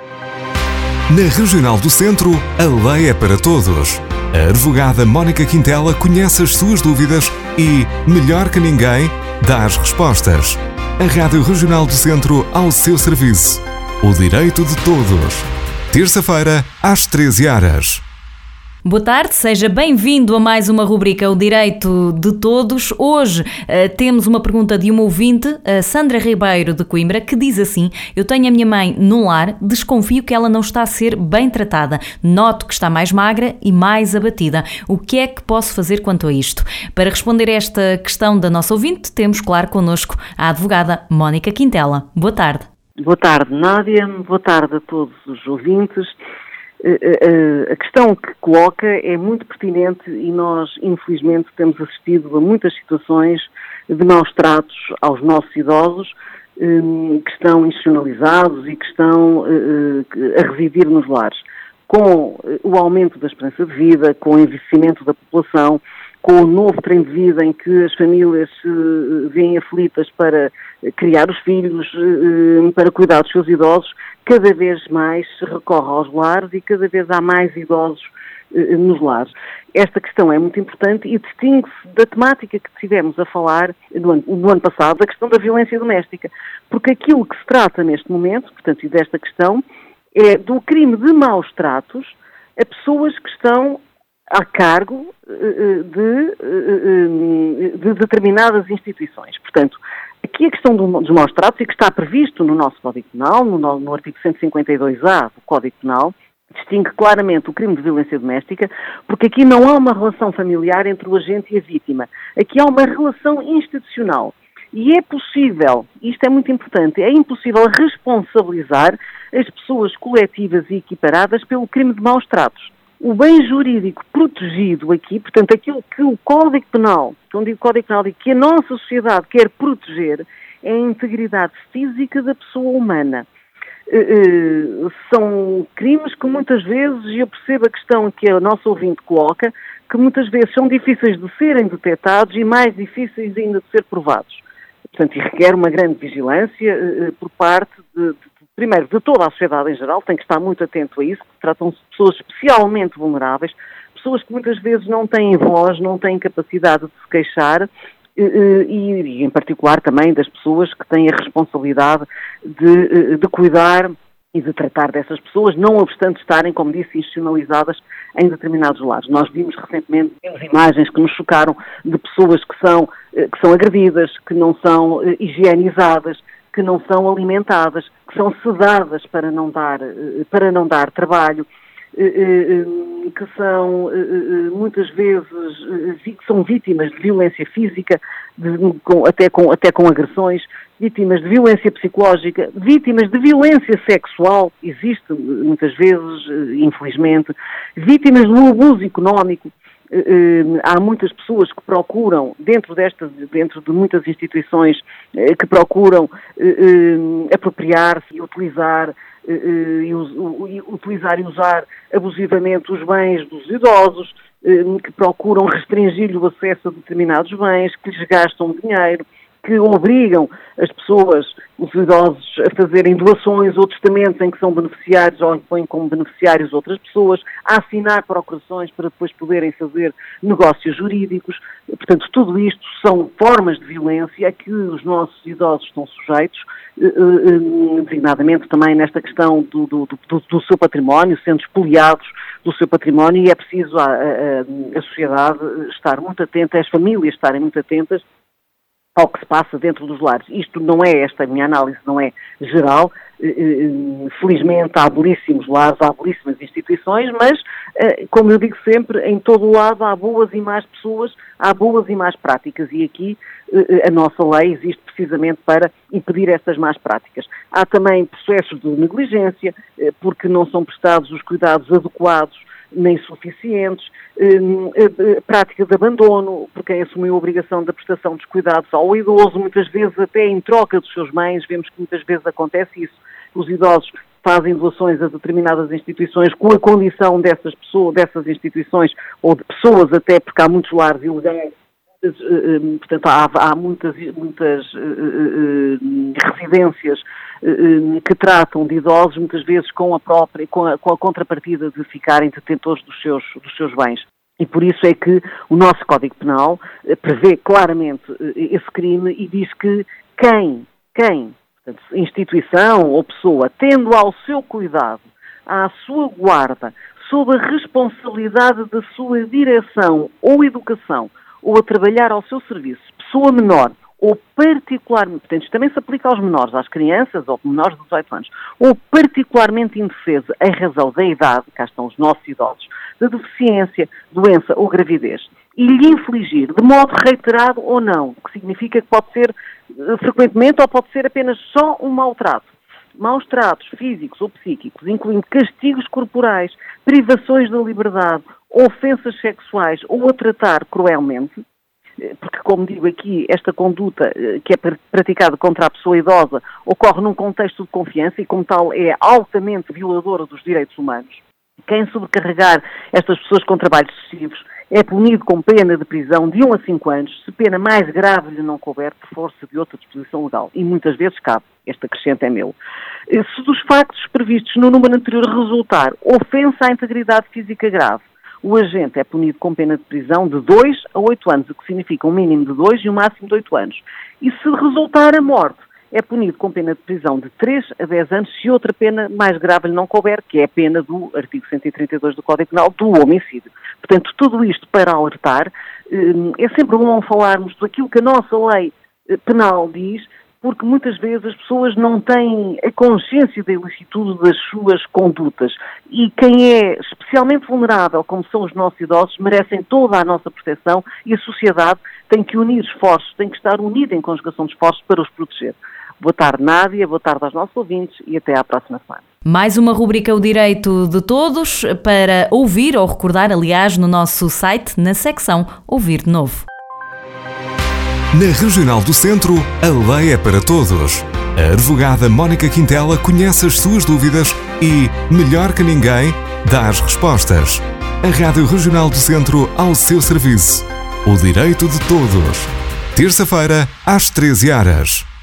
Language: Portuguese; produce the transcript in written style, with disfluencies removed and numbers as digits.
Na Regional do Centro, a lei é para todos. A advogada Mónica Quintela conhece as suas dúvidas e, melhor que ninguém, dá as respostas. A Rádio Regional do Centro ao seu serviço. O direito de todos. Terça-feira, às 13h. Boa tarde, seja bem-vindo a mais uma rubrica O Direito de Todos. Hoje temos uma pergunta de uma ouvinte, a Sandra Ribeiro de Coimbra, que diz assim: eu tenho a minha mãe num lar, desconfio que ela não está a ser bem tratada. Noto que está mais magra e mais abatida. O que é que posso fazer quanto a isto? Para responder a esta questão da nossa ouvinte, temos, claro, connosco a advogada Mónica Quintela. Boa tarde. Boa tarde, Nádia. Boa tarde a todos os ouvintes. A questão que coloca é muito pertinente e nós, infelizmente, temos assistido a muitas situações de maus tratos aos nossos idosos que estão institucionalizados e que estão a residir nos lares. Com o aumento da esperança de vida, com o envelhecimento da população, com o novo trem de vida em que as famílias se veem aflitas para criar os filhos, para cuidar dos seus idosos, cada vez mais se recorre aos lares e cada vez há mais idosos nos lares. Esta questão é muito importante e distingue-se da temática que estivemos a falar no ano passado, da questão da violência doméstica, porque aquilo que se trata neste momento, portanto, e desta questão, é do crime de maus tratos a pessoas que estão a cargo de determinadas instituições. Portanto, aqui a questão dos maus tratos, e que está previsto no nosso Código Penal, no artigo 152A do Código Penal, distingue claramente o crime de violência doméstica, porque aqui não há uma relação familiar entre o agente e a vítima. Aqui há uma relação institucional. E é possível, isto é muito importante, é impossível responsabilizar as pessoas coletivas e equiparadas pelo crime de maus tratos. O bem jurídico protegido aqui, portanto, aquilo que o Código Penal, quando digo Código Penal, digo que a nossa sociedade quer proteger, é a integridade física da pessoa humana. São crimes que muitas vezes, e eu percebo a questão que a nossa ouvinte coloca, que muitas vezes são difíceis de serem detectados e mais difíceis ainda de ser provados. Portanto, e requer uma grande vigilância por parte primeiro, de toda a sociedade em geral, tem que estar muito atento a isso, porque tratam-se de pessoas especialmente vulneráveis, pessoas que muitas vezes não têm voz, não têm capacidade de se queixar, e em particular também das pessoas que têm a responsabilidade de cuidar e de tratar dessas pessoas, não obstante estarem, como disse, institucionalizadas em determinados lares. Nós vimos recentemente imagens que nos chocaram de pessoas que são agredidas, que não são higienizadas, que não são alimentadas, que são sedadas para não dar trabalho, que são muitas vezes são vítimas de violência física, até com agressões, vítimas de violência psicológica, vítimas de violência sexual, existe muitas vezes, infelizmente, vítimas do abuso económico. Há muitas pessoas que procuram, dentro de muitas instituições, que procuram apropriar-se e utilizar e usar abusivamente os bens dos idosos, que procuram restringir-lhe o acesso a determinados bens, que lhes gastam dinheiro, que obrigam as pessoas, os idosos, a fazerem doações ou testamentos em que são beneficiários ou põem como beneficiários outras pessoas, a assinar procurações para depois poderem fazer negócios jurídicos. Portanto, tudo isto são formas de violência a que os nossos idosos estão sujeitos, designadamente também nesta questão do seu património, sendo espoliados do seu património, e é preciso a sociedade estar muito atenta, as famílias estarem muito atentas ao que se passa dentro dos lares. Isto não é, esta minha análise não é geral, felizmente há belíssimos lares, há belíssimas instituições, mas, como eu digo sempre, em todo o lado há boas e más pessoas, há boas e más práticas, e aqui a nossa lei existe precisamente para impedir estas más práticas. Há também processos de negligência, porque não são prestados os cuidados adequados nem suficientes, prática de abandono, por quem assumiu a obrigação da prestação dos cuidados ao idoso, muitas vezes até em troca dos seus bens, vemos que muitas vezes acontece isso, os idosos fazem doações a determinadas instituições com a condição dessas instituições, ou de pessoas até, porque há muitos lares ilegais, Portanto, há muitas residências que tratam de idosos, muitas vezes com a contrapartida de ficarem detentores dos seus bens. E por isso é que o nosso Código Penal prevê claramente esse crime e diz que quem, portanto, instituição ou pessoa, tendo ao seu cuidado, à sua guarda, sob a responsabilidade da sua direção ou educação, ou a trabalhar ao seu serviço, pessoa menor, ou particularmente, portanto, isto também se aplica aos menores, às crianças ou menores de 18 anos, ou particularmente indefesa em razão da idade, cá estão os nossos idosos, da deficiência, doença ou gravidez, e lhe infligir, de modo reiterado ou não, o que significa que pode ser frequentemente ou pode ser apenas só um maltrato, maus tratos físicos ou psíquicos, incluindo castigos corporais, privações da liberdade, ofensas sexuais ou a tratar cruelmente, porque, como digo aqui, esta conduta que é praticada contra a pessoa idosa ocorre num contexto de confiança e, como tal, é altamente violadora dos direitos humanos. Quem sobrecarregar estas pessoas com trabalhos excessivos é punido com pena de prisão de 1 a 5 anos, se pena mais grave lhe não couber por força de outra disposição legal. E muitas vezes cabe. Este acrescente é meu. Se dos factos previstos no número anterior resultar ofensa à integridade física grave, o agente é punido com pena de prisão de 2 a 8 anos, o que significa um mínimo de 2 e um máximo de 8 anos. E se resultar a morte, é punido com pena de prisão de 3 a 10 anos se outra pena mais grave lhe não couber, que é a pena do artigo 132 do Código Penal, do homicídio. Portanto, tudo isto para alertar. É sempre bom falarmos daquilo que a nossa lei penal diz, porque muitas vezes as pessoas não têm a consciência da ilicitude das suas condutas. E quem é especialmente vulnerável, como são os nossos idosos, merecem toda a nossa proteção e a sociedade tem que unir esforços, tem que estar unida em conjugação de esforços para os proteger. Boa tarde, Nádia, boa tarde aos nossos ouvintes e até à próxima semana. Mais uma rubrica O Direito de Todos para ouvir ou recordar, aliás, no nosso site, na secção Ouvir de Novo. Na Regional do Centro, a lei é para todos. A advogada Mónica Quintela conhece as suas dúvidas e, melhor que ninguém, dá as respostas. A Rádio Regional do Centro ao seu serviço. O Direito de Todos. Terça-feira, às 13 horas.